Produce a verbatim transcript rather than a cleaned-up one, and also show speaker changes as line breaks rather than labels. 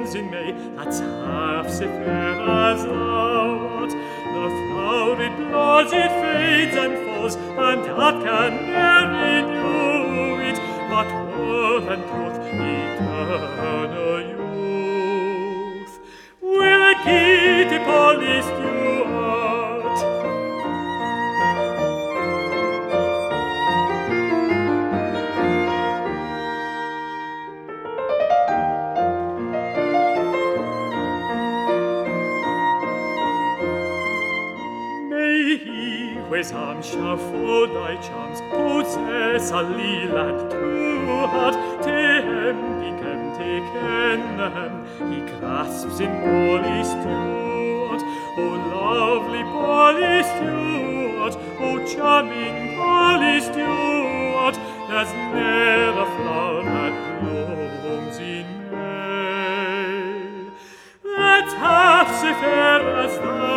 blooms in May, that's half so fair as thou art. The flowery blood it fades and falls, and that can ne'er renew it, but worth and truth, eternal youth. We'll give to Polly Stewart. May he, whose arms shall fold thy charms, possess a leland true heart. Tem picem te kennem, he grasps in Polly Stewart. O lovely Polly Stewart, O charming Polly Stewart, there's ne'er a flower that blooms in May that's half so fair as thou